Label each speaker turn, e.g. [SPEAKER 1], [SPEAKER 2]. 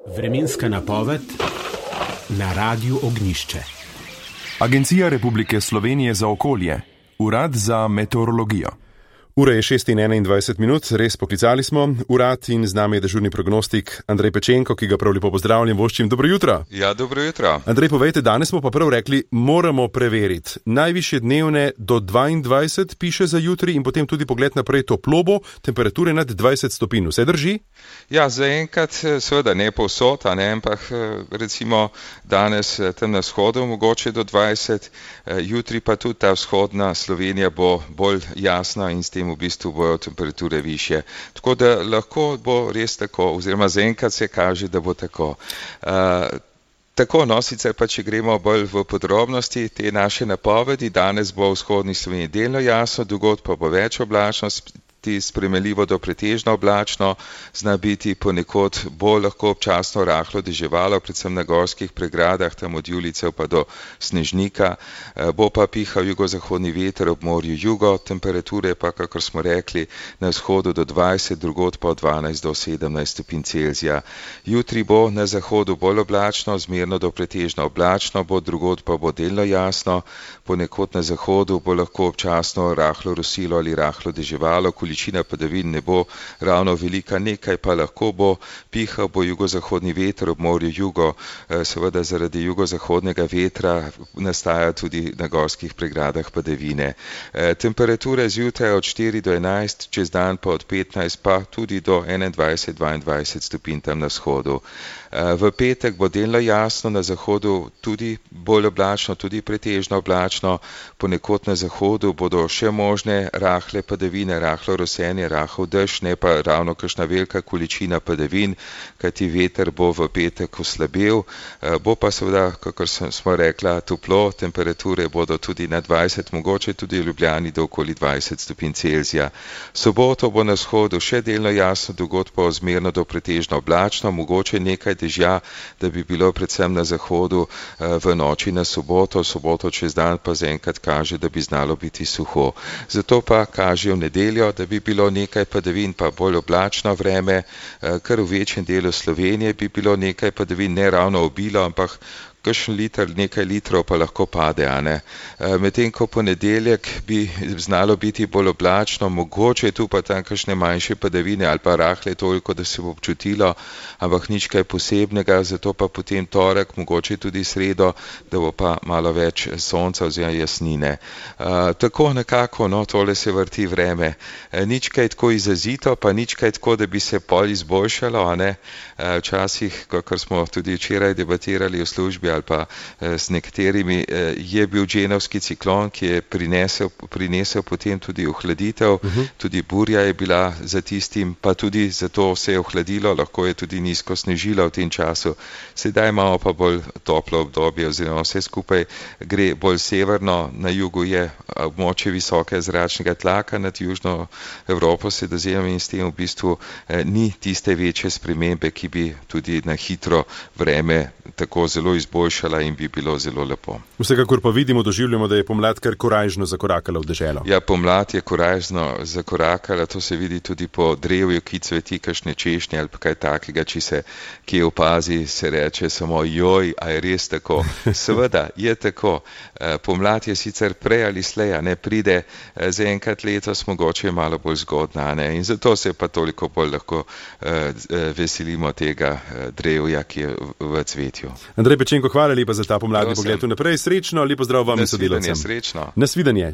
[SPEAKER 1] Vremenska napoved na Radiu Ognjišče.
[SPEAKER 2] Agencija Republike Slovenije za okolje, Urad za meteorologijo.
[SPEAKER 3] Ura je 6:21, res poklicali smo urad in z nami je dežurni prognostik Andrej Pečenko, ki ga prav lepo pozdravljam, voščim dobro jutro.
[SPEAKER 4] Ja, dobro jutro.
[SPEAKER 3] Andrej, povejte, danes smo pa prav rekli, moramo preveriti. Najvišje dnevne do 22 piše za jutri in potem tudi pogled naprej toplo bo, temperature nad 20 stopinj. Vse drži?
[SPEAKER 4] Ja, zaenkrat seveda ne povsod, ampak recimo danes tam na vzhodu mogoče do 20, jutri pa tudi ta vzhodna Slovenija bo bolj jasna in s tem v bistvu bojo temperature višje. Tako da lahko bo res tako, oziroma zaenkrat se kaže, da bo tako. Tako, no, sicer pa če gremo bolj v podrobnosti te naše napovedi, danes bo v vzhodni Sloveniji delno jasno, drugod pa bo več oblačnosti, spremenljivo do pretežno oblačno, zna biti ponekod bolj lahko občasno rahlo deževalo, predvsem na gorskih pregradah, tam od Julicev pa do Snežnika, bo pa pihal jugozahodni veter ob morju jugo, temperature pa, kakor smo rekli, na vzhodu do 20, drugod pa od 12 do 17 stopinj Celzija. Jutri bo na zahodu bolj oblačno, zmerno do pretežno oblačno, bo drugod pa bo delno jasno, ponekod na zahodu bo lahko občasno rahlo rosilo ali rahlo deževalo, količina padavin ne bo ravno velika, nekaj pa lahko bo, pihal bo jugozahodni veter ob morju jugo, seveda zaradi jugozahodnega vetra nastaja tudi na gorskih pregradah padavine. Temperature zjutraj od 4 do 11, čez dan pa od 15 pa tudi do 21-22 stopinj tam na vzhodu. V petek bo delno jasno, na zahodu tudi bolj oblačno, tudi pretežno oblačno, ponekod na zahodu bodo še možne rahle padavine, rahlo rosenje, rahel dež, ne pa ravno kakšna velika količina padavin, kajti veter bo v petek oslabel, bo pa seveda, kakor smo rekla, toplo, temperature bodo tudi na 20, mogoče tudi v Ljubljani do okoli 20 stopinj Celzija. Soboto bo na vzhodu še delno jasno, drugod pa zmerno do pretežno oblačno, mogoče nekaj dežja, da bi bilo predvsem na zahodu v noči na soboto čez dan pa zaenkrat kaže, da bi znalo biti suho. Zato pa kaže v nedeljo, da bi bilo nekaj padavin pa bolj oblačno vreme, kar v večjem delu Slovenije bi bilo nekaj padavin, ne ravno obilo, ampak kakšen liter, nekaj litrov pa lahko pade, medtem ko ponedeljek bi znalo biti bolj oblačno, mogoče tu pa tam kakšne manjše padavine ali pa rahle toliko, da se bo občutilo, ampak nič kaj posebnega, zato pa potem torek, mogoče tudi sredo, da bo pa malo več sonca oziroma jasnine. Tako nekako, no, tole se vrti vreme. Nič kaj tako izrazito, pa nič kaj tako, da bi se pol izboljšalo, Včasih, kakor smo tudi včeraj debatirali v službi ali pa s nekaterimi, je bil dženovski ciklon, ki je prinesel potem tudi ohladitev, tudi burja je bila za tistim, pa tudi zato se je ohladilo, lahko je tudi nizko snežilo v tem času. Sedaj imamo pa bolj toplo obdobje, oziroma vse skupaj gre bolj severno, na jugu je območje visoke zračnega tlaka, nad južno Evropo Sredozemljem in s tem v bistvu ni tiste večje spremembe, ki bi tudi na hitro vreme tako zelo izboljšala in bi bilo zelo lepo.
[SPEAKER 3] Vsekakor pa vidimo, doživljamo, da je pomlad kar korajžno zakorakala v deželo.
[SPEAKER 4] Ja, pomlad je korajžno zakorakala, to se vidi tudi po drevju, ki cveti, kakšne češnje ali pa kaj takega, če se kje opazi, se reče samo joj, a je res tako. Seveda je tako. Pomlad je sicer prej ali slej, ne pride, zaenkrat letos mogoče malo bolj zgodna, in zato se pa toliko bolj lahko veselimo tega drevja, ki je v cvetju.
[SPEAKER 3] Andrej Pečenko, hvala lepa za ta pomladni pogled naprej. Srečno, lepo zdrav vam in sodelavcem.
[SPEAKER 4] Srečno.
[SPEAKER 3] Nasvidenje.